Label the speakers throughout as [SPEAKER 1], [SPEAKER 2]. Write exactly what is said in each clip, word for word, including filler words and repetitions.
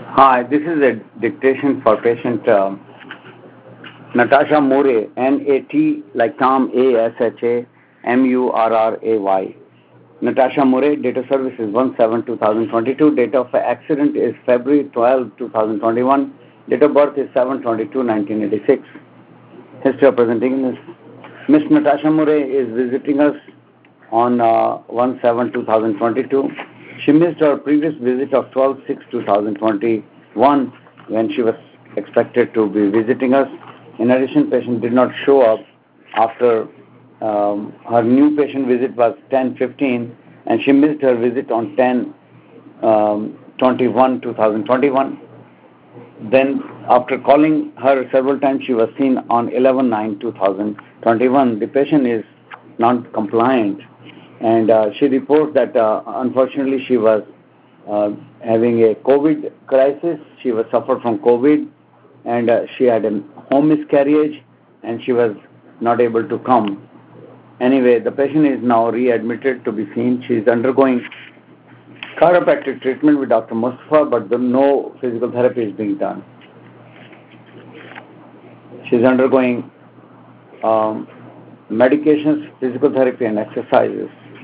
[SPEAKER 1] Hi, this is a dictation for patient uh, Natasha Murray, N A T like Tom, A S H A M U R R A Y. Natasha Murray, date of service is one seven two thousand twenty-two, date of accident is February twelfth two thousand twenty-one, date of birth is seven twenty-two nineteen eighty-six. History of presenting is Miss Natasha Murray is visiting us on uh, one seven two thousand twenty-two. She missed her previous visit of twelve six two thousand twenty-one when she was expected to be visiting us. In addition, patient did not show up after um, her new patient visit was ten fifteen, and she missed her visit on ten twenty-one two thousand twenty-one. Then, after calling her several times, she was seen on eleven nine two thousand twenty-one. The patient is not compliant, and uh, she reports that uh, unfortunately she was uh, having a COVID crisis. She was suffered from COVID, and uh, she had a home miscarriage, and she was not able to come. Anyway, the patient is now readmitted to be seen. She is undergoing chiropractic treatment with Doctor Mustafa, but the, no physical therapy is being done. She is undergoing um, medications, physical therapy, and exercises.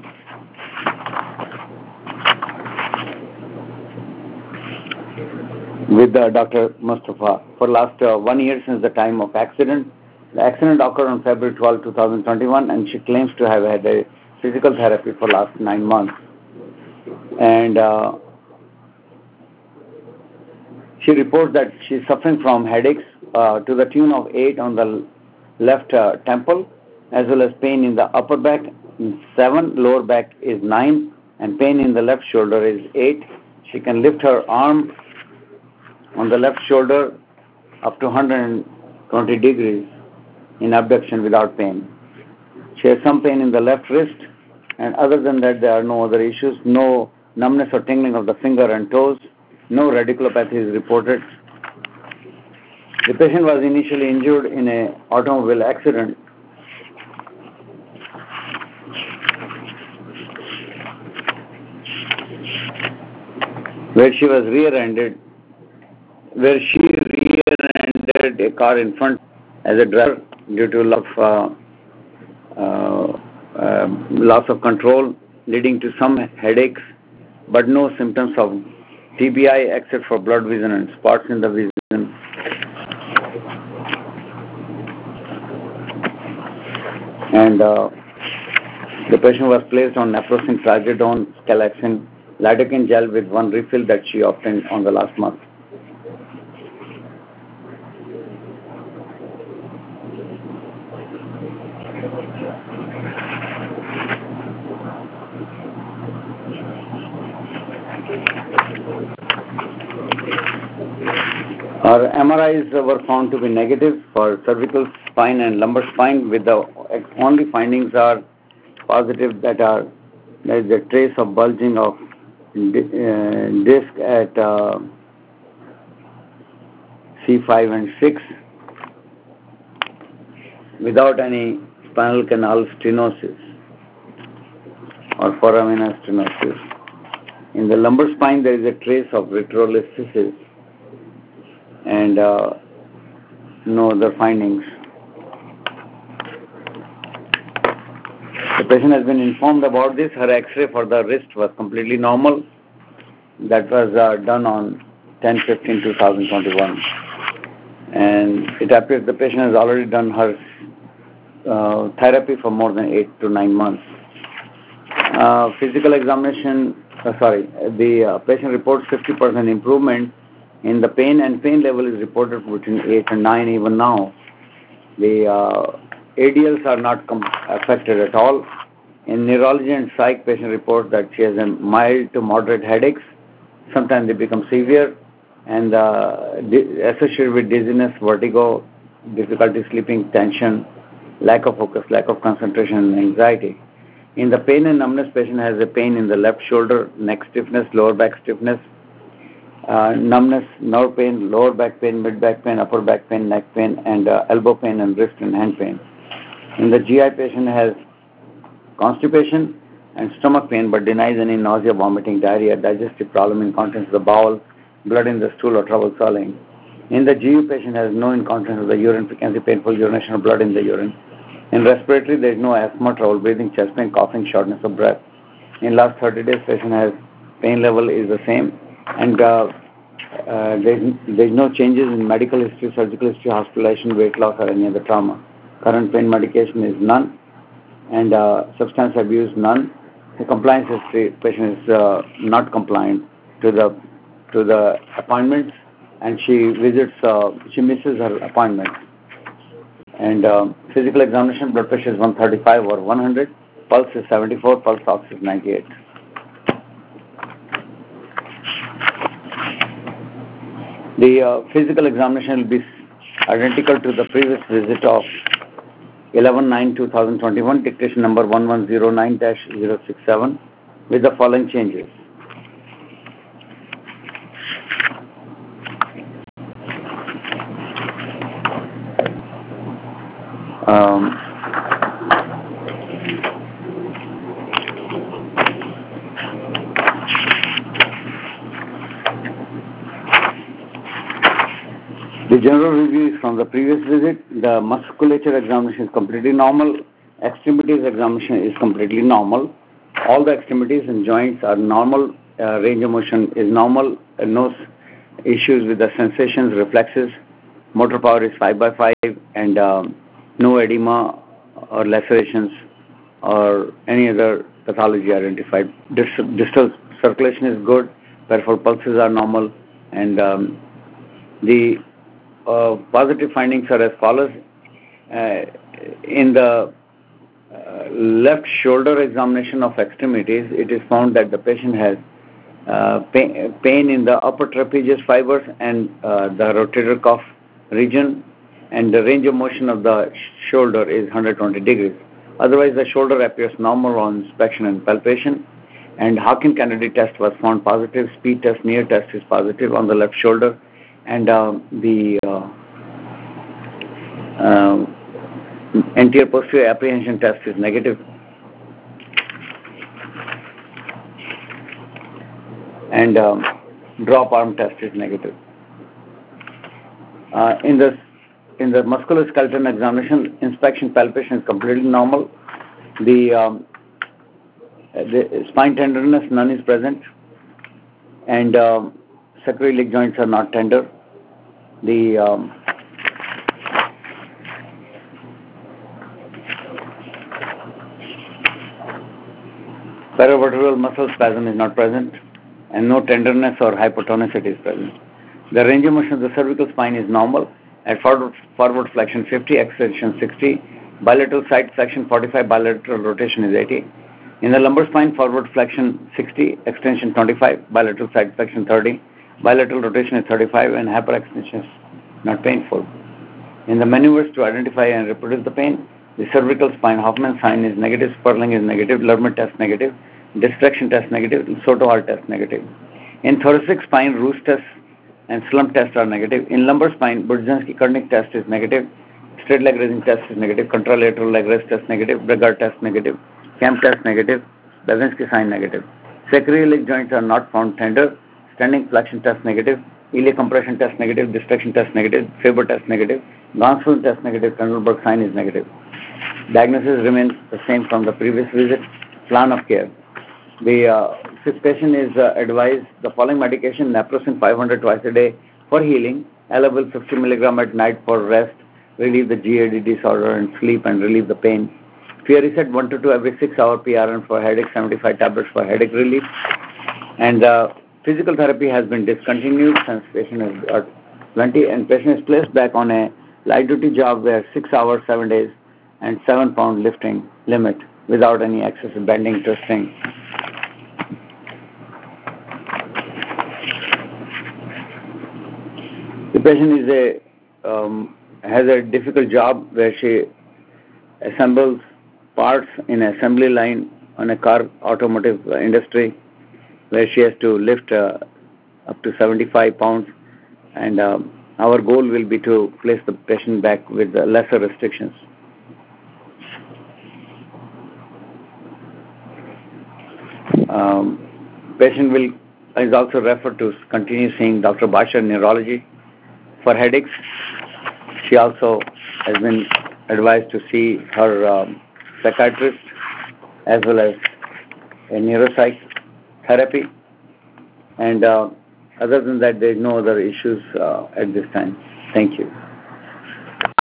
[SPEAKER 1] With uh, Doctor Mustafa for last uh, one year since the time of accident. The accident occurred on February twelfth two thousand twenty-one, and she claims to have had a physical therapy for last nine months. And uh, she reports that she is suffering from headaches uh, to the tune of eight on the left uh, temple, as well as pain in the upper back seven, lower back is nine, and pain in the left shoulder is eight. She can lift her arm on the left shoulder up to one hundred twenty degrees in abduction without pain. She has some pain in the left wrist, and other than that there are no other issues. No numbness or tingling of the finger and toes. No radiculopathy is reported. The patient was initially injured in an automobile accident. Where she was rear-ended, where she rear-ended a car in front as a driver due to loss of, uh, uh, uh, loss of control, leading to some headaches, but no symptoms of T B I except for blood vision and spots in the vision. And uh, the patient was placed on naproxen, trazodone, scalaxin, lidocaine gel with one refill that she obtained on the last month. Our M R Is were found to be negative for cervical spine and lumbar spine, with the only findings are positive that are there is a trace of bulging of uh, disc at uh, C five and six without any spinal canal stenosis or foramina stenosis. In the lumbar spine, there is a trace of retrolisthesis and uh, no other findings. The patient has been informed about this. Her X-ray for the wrist was completely normal. That was uh, done on ten fifteen two thousand twenty-one. And it appears the patient has already done her uh, therapy for more than eight to nine months. Uh, physical examination, uh, sorry, the uh, patient reports fifty percent improvement in the pain, and pain level is reported between eight and nine even now. The uh, A D Ls are not com- affected at all. In neurology and psych, patient reports that she has a mild to moderate headaches. Sometimes they become severe, and uh, di- associated with dizziness, vertigo, difficulty sleeping, tension, lack of focus, lack of concentration, and anxiety. In the pain and numbness, patient has a pain in the left shoulder, neck stiffness, lower back stiffness, uh, numbness, nerve pain, lower back pain, mid back pain, upper back pain, neck pain, and uh, elbow pain and wrist and hand pain. In the G I, patient has constipation and stomach pain, but denies any nausea, vomiting, diarrhea, digestive problem, incontinence of the bowel, blood in the stool or trouble swallowing. In the G U, patient has no incontinence of the urine, frequency, painful urination of blood in the urine. In respiratory, there is no asthma, trouble breathing, chest pain, coughing, shortness of breath. In last thirty days, patient has pain level is the same, and uh, uh, there is no changes in medical history, surgical history, hospitalization, weight loss, or any other trauma. Current pain medication is none, and uh, substance abuse none. The compliance history, patient is uh, not compliant to the to the appointments, and she visits, uh, she misses her appointment. And uh, physical examination, blood pressure is one thirty-five or one hundred, pulse is seventy-four, pulse ox is ninety-eight. The uh, physical examination will be identical to the previous visit of eleven nine two thousand twenty-one, dictation number one one zero nine dash zero six seven, with the following changes. Um, the general review is from the previous visit. The musculature examination is completely normal. Extremities examination is completely normal. All the extremities and joints are normal. Uh, range of motion is normal. Uh, no issues with the sensations, reflexes. Motor power is five by five, and um, no edema or lacerations or any other pathology identified. Distal, distal circulation is good. Peripheral pulses are normal, and um, the uh, positive findings are as follows. Uh, in the uh, left shoulder examination of extremities, it is found that the patient has uh, pain, pain in the upper trapezius fibers and uh, the rotator cuff region, and the range of motion of the sh shoulder is one hundred twenty degrees. Otherwise, the shoulder appears normal on inspection and palpation. And Hawking-Kennedy test was found positive. Speed test, near test is positive on the left shoulder, and uh, the uh, uh, anterior posterior apprehension test is negative, and um, drop arm test is negative. Uh, in the in the musculoskeletal examination, inspection palpation is completely normal. The um, the spine tenderness, none is present, and um, sacroiliac joints are not tender. The um, paravertebral muscle spasm is not present, and no tenderness or hypotonicity is present. The range of motion of the cervical spine is normal. At forward, forward flexion fifty, extension sixty, bilateral side flexion forty-five, bilateral rotation is eighty. In the lumbar spine, forward flexion sixty, extension twenty-five, bilateral side flexion thirty, bilateral rotation is thirty-five, and hyperextension is not painful. In the maneuvers to identify and reproduce the pain, the cervical spine Hoffman sign is negative, Sperling is negative, Lerman test negative, distraction test negative, Soto-Hart test negative. In thoracic spine, Roos test and slump test are negative. In lumbar spine, Burzynski-Kernig test is negative, straight leg raising test is negative, contralateral leg raise test negative, Bragard test negative, Kemp test negative, Babinski sign negative. Sacroiliac joints are not found tender, standing flexion test negative, iliac compression test negative, distraction test negative, Faber test negative, Gonsfeld test negative, Trundleberg sign is negative. Diagnosis remains the same from the previous visit. Plan of care. The uh, patient is uh, advised the following medication: naproxen five hundred twice a day for healing, Elavil fifty milligram at night for rest, relieve the G A D disorder and sleep and relieve the pain. Fioricet one to two every six hour P R N for headache, seventy-five tablets for headache relief. And uh, physical therapy has been discontinued since patient has got plenty, and patient is placed back on a light duty job where six hours, seven days, and seven pound lifting limit without any excessive bending, twisting. The patient is a um, has a difficult job where she assembles parts in assembly line on a car automotive industry, where she has to lift uh, up to seventy-five pounds, and um, our goal will be to place the patient back with uh, lesser restrictions. Um, patient will is also referred to continue seeing Doctor Basha in neurology. For headaches, she also has been advised to see her um, psychiatrist as well as a neuropsych therapy. And uh, other than that, there is no other issues uh, at this time. Thank you.